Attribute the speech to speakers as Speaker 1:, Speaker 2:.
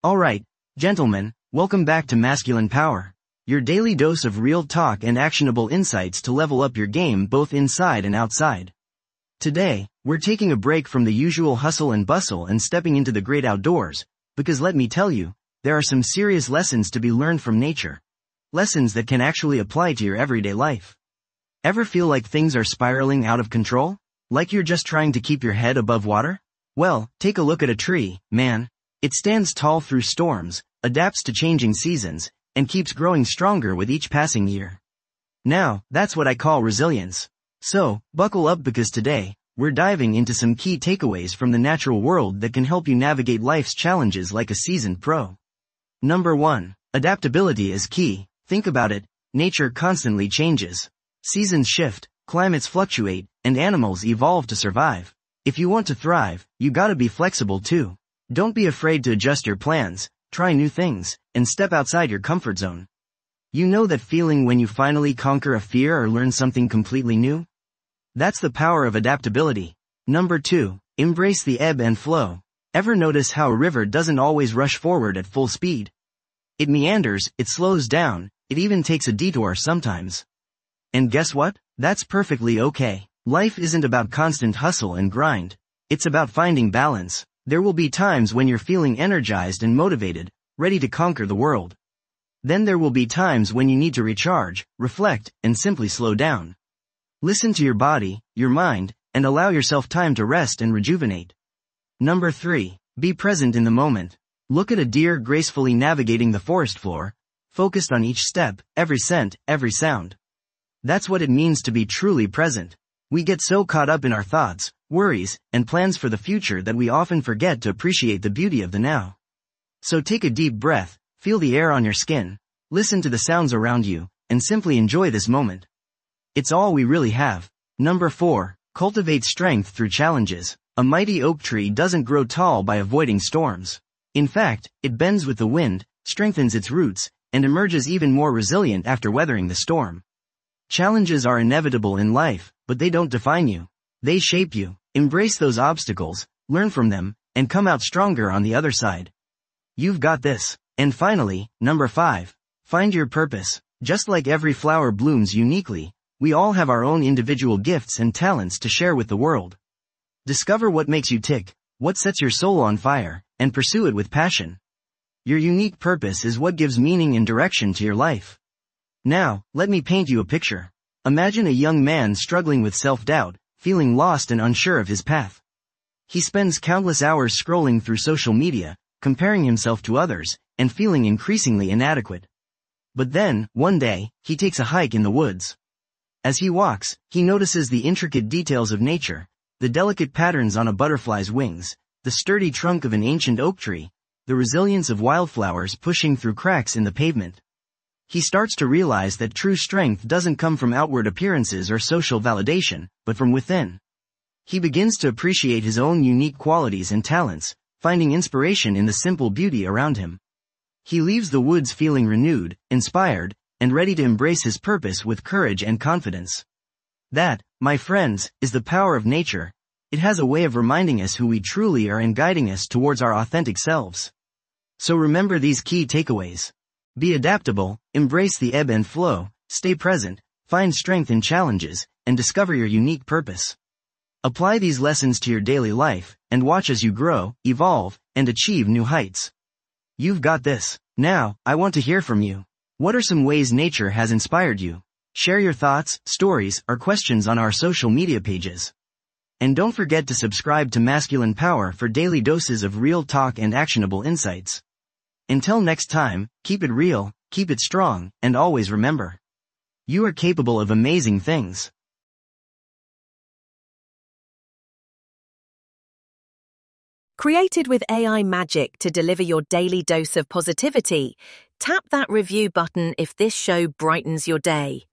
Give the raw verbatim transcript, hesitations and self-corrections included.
Speaker 1: Alright, gentlemen, welcome back to Masculine Power, your daily dose of real talk and actionable insights to level up your game both inside and outside. Today, we're taking a break from the usual hustle and bustle and stepping into the great outdoors, because let me tell you, there are some serious lessons to be learned from nature. Lessons that can actually apply to your everyday life. Ever feel like things are spiraling out of control? Like you're just trying to keep your head above water? Well, take a look at a tree, man. It stands tall through storms, adapts to changing seasons, and keeps growing stronger with each passing year. Now, that's what I call resilience. So, buckle up because today, we're diving into some key takeaways from the natural world that can help you navigate life's challenges like a seasoned pro. Number one. Adaptability is key. Think about it, nature constantly changes. Seasons shift, climates fluctuate, and animals evolve to survive. If you want to thrive, you gotta be flexible too. Don't be afraid to adjust your plans, try new things, and step outside your comfort zone. You know that feeling when you finally conquer a fear or learn something completely new? That's the power of adaptability. Number two. Embrace the ebb and flow. Ever notice how a river doesn't always rush forward at full speed? It meanders, it slows down, it even takes a detour sometimes. And guess what? That's perfectly okay. Life isn't about constant hustle and grind. It's about finding balance. There will be times when you're feeling energized and motivated, ready to conquer the world. Then there will be times when you need to recharge, reflect, and simply slow down. Listen to your body, your mind, and allow yourself time to rest and rejuvenate. Number three. Be present in the moment. Look at a deer gracefully navigating the forest floor, focused on each step, every scent, every sound. That's what it means to be truly present. We get so caught up in our thoughts, worries, and plans for the future that we often forget to appreciate the beauty of the now. So take a deep breath, feel the air on your skin, listen to the sounds around you, and simply enjoy this moment. It's all we really have. Number four. Cultivate strength through challenges. A mighty oak tree doesn't grow tall by avoiding storms. In fact, it bends with the wind, strengthens its roots, and emerges even more resilient after weathering the storm. Challenges are inevitable in life, but they don't define you. They shape you. Embrace those obstacles, learn from them, and come out stronger on the other side. You've got this. And finally, number five. Find your purpose. Just like every flower blooms uniquely, we all have our own individual gifts and talents to share with the world. Discover what makes you tick, what sets your soul on fire, and pursue it with passion. Your unique purpose is what gives meaning and direction to your life. Now, let me paint you a picture. Imagine a young man struggling with self-doubt, feeling lost and unsure of his path. He spends countless hours scrolling through social media, comparing himself to others, and feeling increasingly inadequate. But then, one day, he takes a hike in the woods. As he walks, he notices the intricate details of nature, the delicate patterns on a butterfly's wings, the sturdy trunk of an ancient oak tree, the resilience of wildflowers pushing through cracks in the pavement. He starts to realize that true strength doesn't come from outward appearances or social validation, but from within. He begins to appreciate his own unique qualities and talents, finding inspiration in the simple beauty around him. He leaves the woods feeling renewed, inspired, and ready to embrace his purpose with courage and confidence. That, my friends, is the power of nature. It has a way of reminding us who we truly are and guiding us towards our authentic selves. So remember these key takeaways. Be adaptable, embrace the ebb and flow, stay present, find strength in challenges, and discover your unique purpose. Apply these lessons to your daily life, and watch as you grow, evolve, and achieve new heights. You've got this. Now, I want to hear from you. What are some ways nature has inspired you? Share your thoughts, stories, or questions on our social media pages. And don't forget to subscribe to Masculine Power for daily doses of real talk and actionable insights. Until next time, keep it real, keep it strong, and always remember, you are capable of amazing things.
Speaker 2: Created with A I magic to deliver your daily dose of positivity, tap that review button if this show brightens your day.